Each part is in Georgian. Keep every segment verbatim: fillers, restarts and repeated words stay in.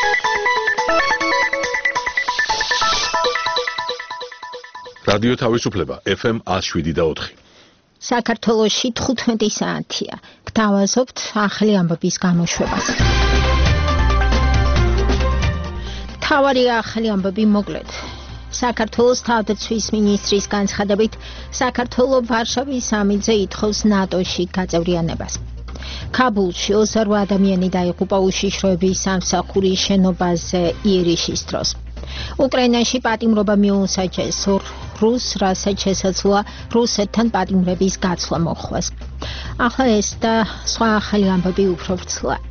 რადიო თავისუფლება ეფ ემ one oh seven და four. საქართველოში თხუთმეტი საათია. გთავაზობთ ახალი ამბების გამოშვებას. მთავარი ახალი ამბები მოკლედ. საქართველოს თავდაცვის მინისტრის განცხადებით, საქართველო ვარშავის სამიტზე ითხოვს ნატოში გაწევრიანებას. ქაბულში ოცდაოთხ ადამიანი დაიღუპა უშიშროების სამსახურის შენობაზე იერიშის დროს. უკრაინაში პატიმრობა მიუსაჯეს რუს, რასაც შესაძლოა რუსეთთან პატიმრების გაცვლა მოხდეს. ახლა ეს და სხვა ახალი ამბები უფრო ვრცლად.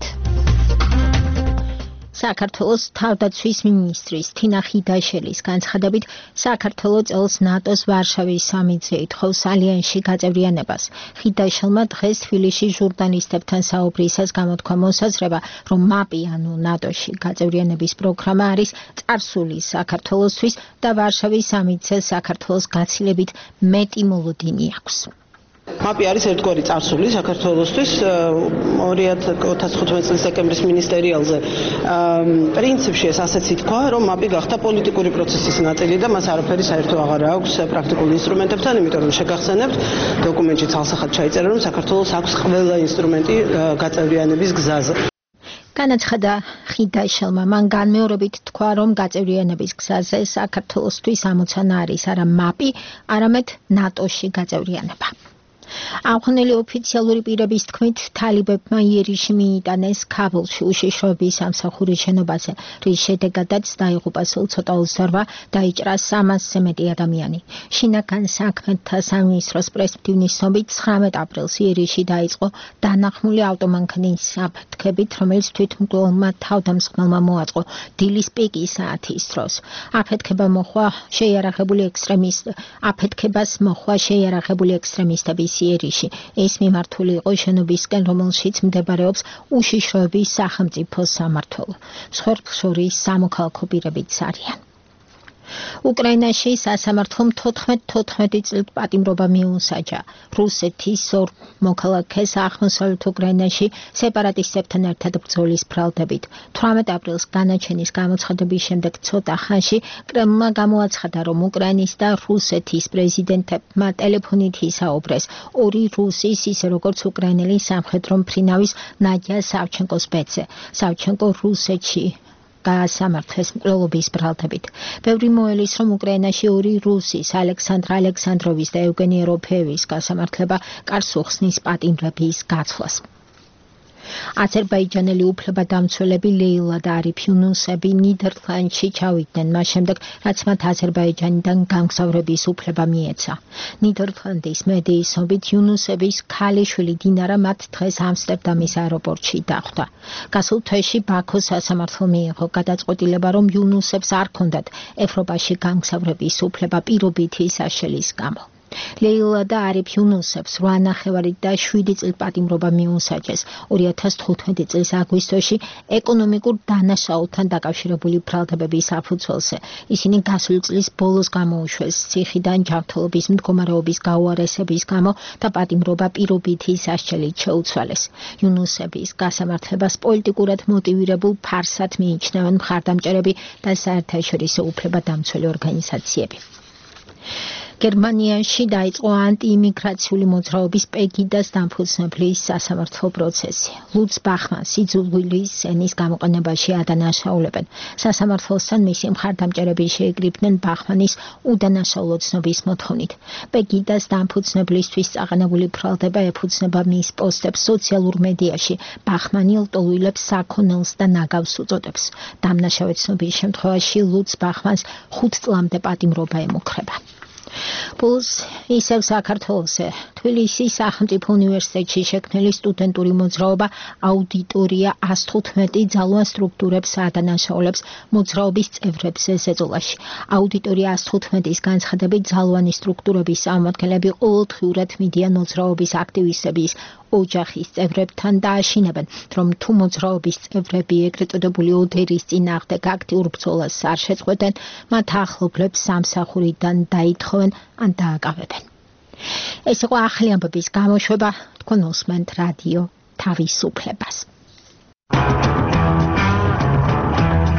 საქართველოს თავდაცვის მინისტრის თინა ხიდაშელის განცხადებით, საქართველო წელს ნატოს ვარშავის სამიტზე ითხოვს ალიანსში გაწევრიანებას. ხიდაშელმა დღეს თბილისში ჟურნალისტებთან საუბრისას გამოთქვა მოსაზრება, რომ მაპი ანუ ნატოში გაწევრიანების პროგრამა არის წარსული საქართველოსთვის და ვარშავის სამიტზე საქართველოს გაცილებით მეტი მოლოდინი აქვს. მაპი არის ერთგვარი წარსული საქართველოსთვის ორი ათას ოცდათხუთმეტი წლის დეკემბრის მინისტერიალზე. პრინციპში ეს ასეც ითქვა, რომ მაპი გახდა პოლიტიკური პროცესის ნაწილი და მას არაფერი საერთო აღარ აქვს პრაქტიკულ ინსტრუმენტებთან, იმიტომ რომ შეგახსენებთ, დოკუმენტში ცალსახად ჩაიწერა, რომ საქართველოს აქვს ყველა ინსტრუმენტი გაწევრიანების გზაზე. განაცხადა ხიდაშელმა, მან განმეორებით თქვა, რომ გაწევრიანების გზაზე საქართველოსთვის ამოცანა არის არა მაპი, არამედ ნატოში გაწევრიანება. აღნიშნული ოფიციალური პირების თქმით, თალიბებმა იერიში მიიტანეს ქაბულში უშიშროების სამსახურის შენობაზე, რის შედეგადაც დაიღუპა სულ ცოტა ოცდაოთხ, დაიჭრა სამასზე მეტი ადამიანი. შინაგან საქმეთა სამინისტროს პრესმდივნის ცნობით ცხრამეტ აპრილს იერიში დაიწყო დანახმული ავტომანქანის აფეთქებით, რომელიც თვითმკვლელმა თავდამსხმელმა მოაწყო დილის პიკის საათის დროს. აფეთქება მოხდა შეიარაღებული ექსტრემისტ აფეთქებას მოხდა შეიარაღებული ექსტრემისტების იერიში. ეს მიმართული იყო შენობისკენ, რომელშიც მდებარეობს უშიშროების სახელმწიფო სამმართველო. მსხვერპლ შორის სამოქალაქო პირებიც არიან. უკრაინაში სასამართლომ თოთხმეტ თოთხმეტი წლით პატიმრობა მიუსაჯა. რუსეთის ორ მოქალაქეს აღმოსავლეთ უკრაინაში სეპარატისტებთან ერთად ბრძოლის ბრალდებით. თვრამეტ აპრილს განაჩენის გამოცხადების შემდეგ ცოტა ხანში კრემლმა გამოაცხადა, რომ უკრაინის და რუსეთის პრეზიდენტებმა ტელეფონით ისაუბრეს ორი რუსის, ისე როგორც უკრაინელი სამხედრო მფრინავის ნადია სავჩენკოს ბედზე. სავჩენკო რუსეთში გაასამართლეს მკვლელობის ბრალდებით. ბევრი მოელის, რომ უკრაინაში ორი რუსის, ალექსანდრ ალექსანდროვის და ევგენი ეროფეევის გასამართლება კარს უხსნის პატიმრების გაცვლას. აზერბაიჯანელი უფლებადამცველები ლეილა და არიფ იუნუსები ნიდერლანდში ჩავიდნენ, მას შემდეგ, რაც მათ აზერბაიჯანიდან გამგზავრების უფლება მიეცა. ნიდერლანდის მედიის ცნობით, იუნუსების ქალიშვილი დინარა მათ დღეს ამსტერდამის აეროპორტში დახვდა. გასულ თვეში ბაქოს სასამართლომ მიიღო გადაწყვეტილება, რომ იუნუსებს არ ჰქონდათ ევროპაში გამგზავრების უფლება პირობითი საშელის გამო. ლეილა და არიფ იუნუსებს რვა ნახევარი და შვიდი წელი პატიმრობა მიუსაჯეს. ორი ათას თხუთმეტი წლის აგვისტოში ეკონომიკურ დანაშაულთან დაკავშირებული ბრალდებების საფუძველზე. ისინი გასული წლის ბოლოს გამოუშვეს ციხიდან ჯანმრთელობის მდგომარეობის გაუარესების გამო და პატიმრობა პირობითი სასჯელით შეუცვალეს. იუნუსების გასამართლებას პოლიტიკურად მოტივირებულ ფარსად მიიჩნევენ მხარდამჭერები და საერთაშორისო უფლებადამცველი ორგანიზაციები. გერმანიაში დაიწყო ანტიიმიგრაციული მოძრაობის პეგიდას დამფუძნებლის სასამართლო პროცესი. ლუც ბახმანს იძულვილის ენის გამოყენებაში ადანაშაულებენ. სასამართლოსთან მისი მხარდამჭერები შეიკრიბნენ ბახმანის უდანაშაულო ცნობის მოთხოვნით. პეგიდას დამფუძნებლისთვის წაყენებული ბრალდება ეფუძნება მის პოსტებს სოციალურ მედიაში. ბახმანი ლტოლვილებს საქონელს და ნაგავს უწოდებს. დამნაშავე ცნობის შემთხვევაში ლუც ბახმანს ხუთ წლამდე პატიმრობა ემუქრება. Pulse ისევ საქართველოსზე თბილისის სახელმწიფო უნივერსიტეტში შექმნილი სტუდენტური მოძრაობა აუდიტორია ას თხუთმეტი ძალოვან სტრუქტურებს ადანაშაულებს მოძრაობის წევრებს ზეწოლაში. აუდიტორია ას თხუთმეტის განცხადებით ძალოვანი სტრუქტურების წარმომადგენლები ყოველდღიურად მიდიან მოძრაობის აქტივისტების ოჯახის წევრებთან და აშინებენ, რომ თუ მოძრაობის წევრები ეგრეთ წოდებული ოდერის წინააღმდეგ აქტიურ ბრძოლას არ შეწყვეტენ, მათ ახლობლებს სამსახურიდან დაითხოვენ ან დააკავებენ. ეს იყო ახალი ამბების გამოშვება, თქვენ უსმენთ რადიო თავისუფლებას.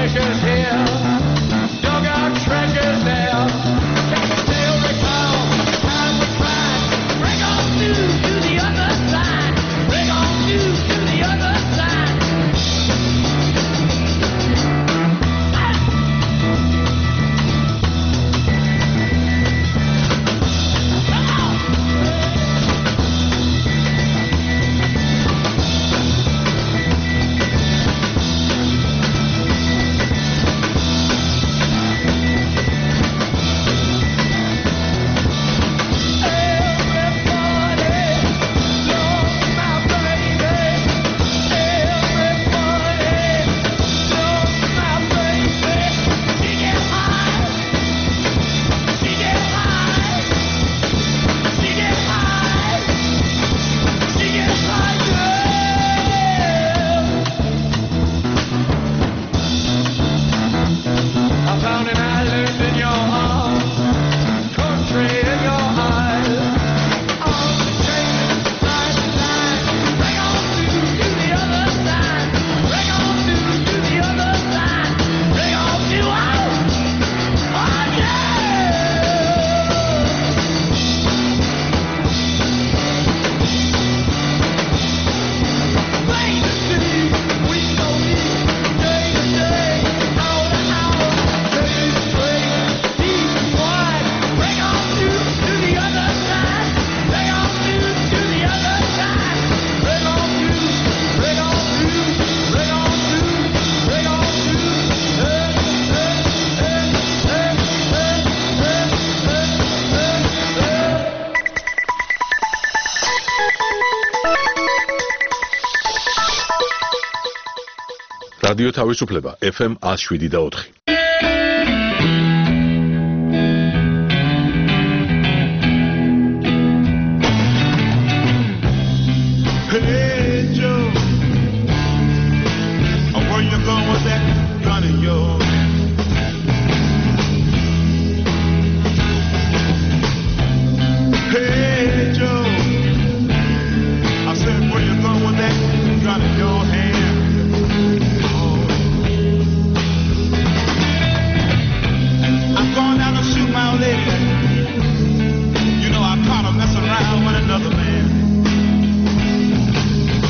treasures here, dug out treasures there. Can you still recall how we tried? Bring on news to the other side. Bring on news to the other side. რადიო თავისუფლება ეფ ემ one oh seven და four. Hey Joe, where you going with that gun of yours? Hey Joe, I said where you going with that gun in your hand? I'm going down to shoot my old lady. You know I caught her messing around with another man.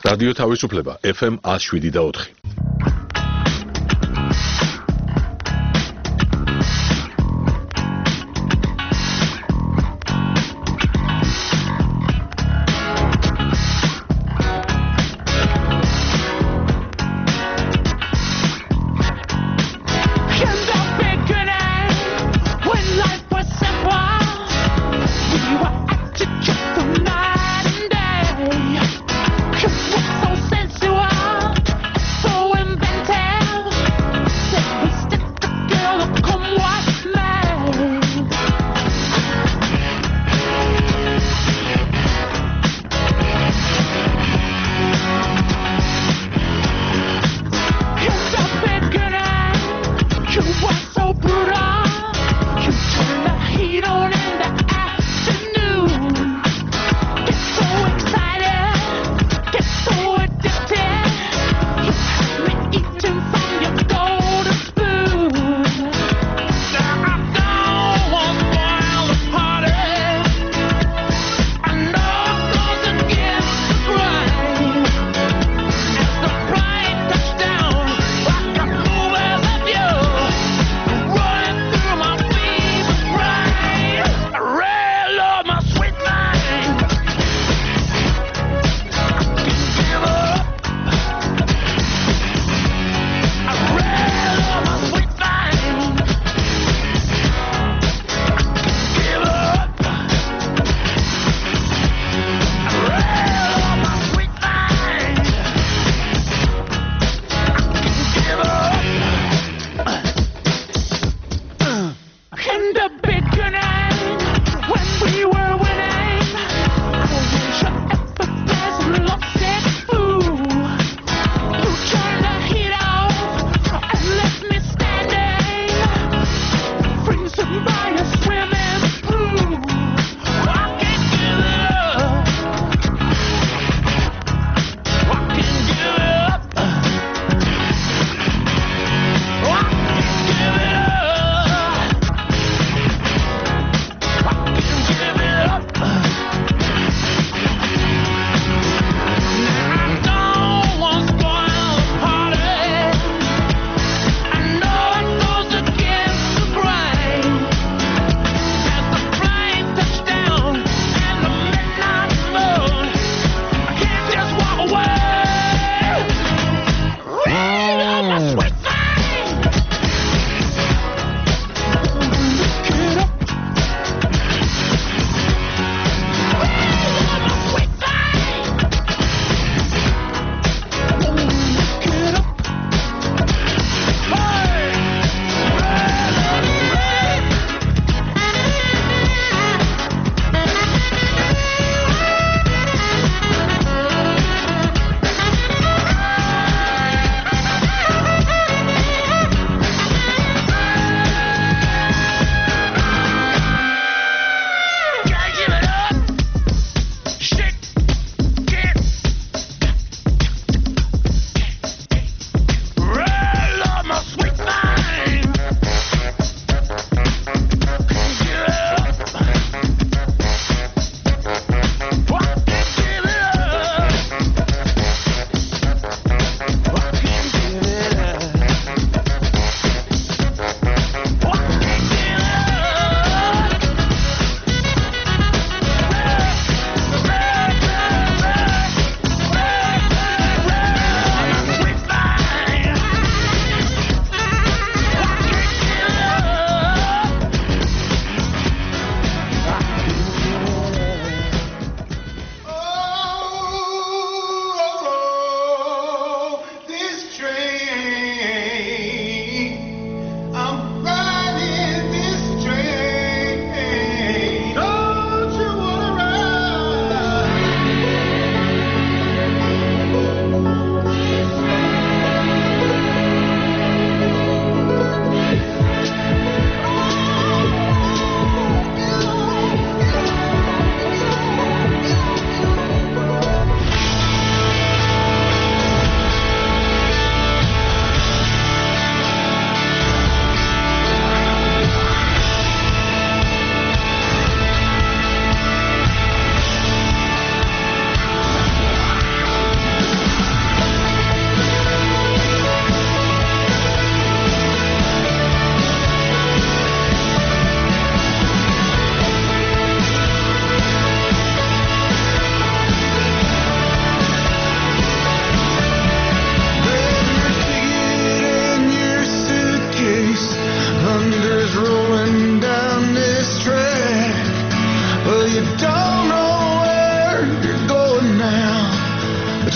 რადიო თავისუფლება ეფ ემ one oh seven და four. So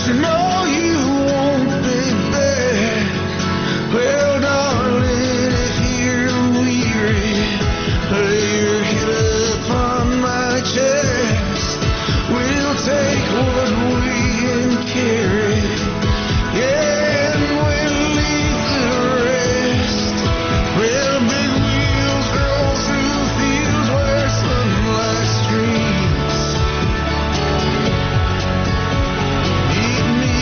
you know you won't be there. Well, darling, if you're weary, lay your head upon my chest. We'll take what we can carry, yeah, and we'll leave the rest. Well, big wheels roll through fields where sunlight streams. Meet me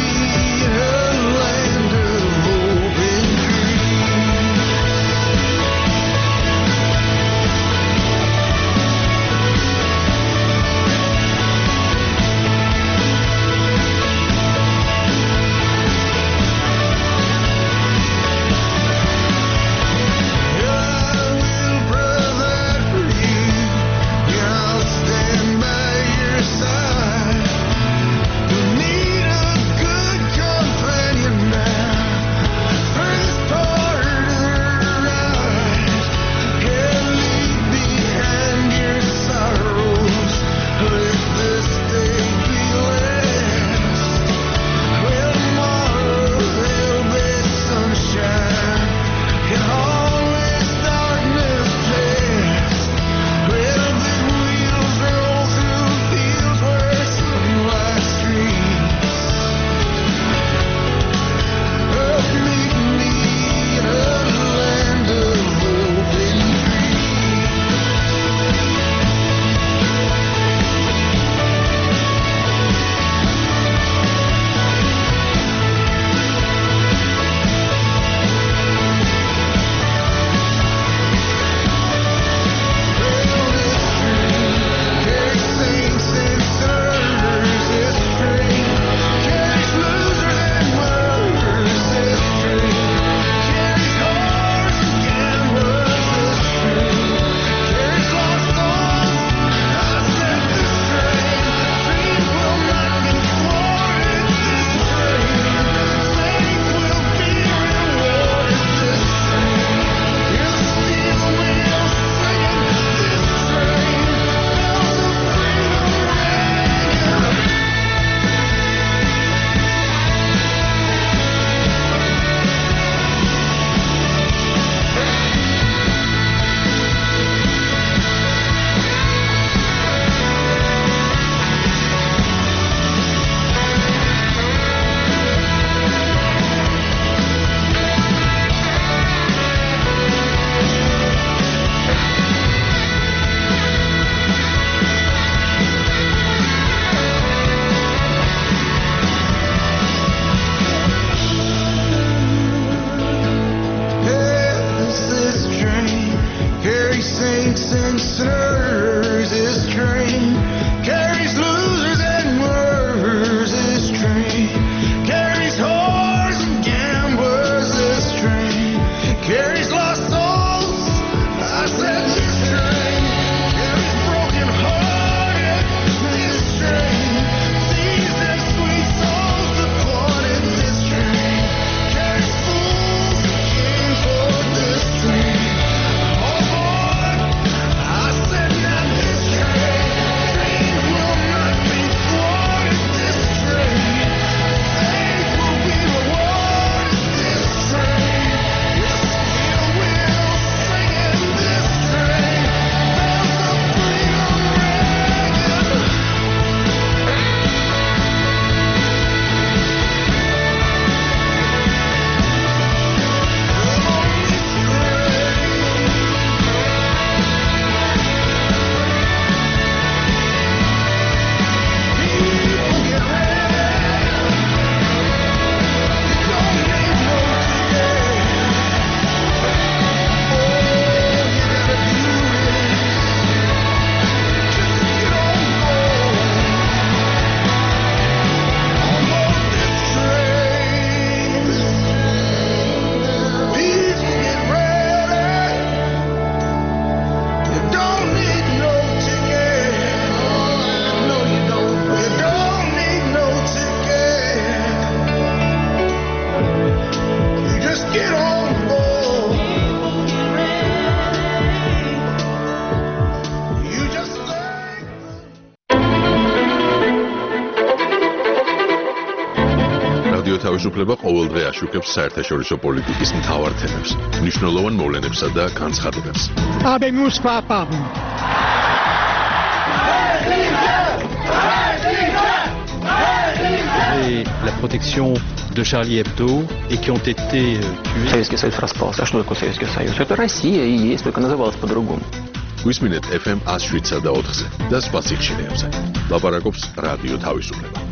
რადიო თავისუფლება ყოველდღე აშუქებს საერთაშორისო პოლიტიკის მთავარ თემებს, მნიშვნელოვან მოვლენებსა და განცხადებებს. Habemos papam. Et la protection de Charlie Hebdo et qui ont été euh, tués. Советский Союз распался. А что такое Советский Союз? Это Россия и есть, только называлась по-другому. გვისმინეთ ეფ ემ one oh seven და ოთხზე და სხვა სიხშირეებზე. ლაპარაკობს რადიო თავისუფლება.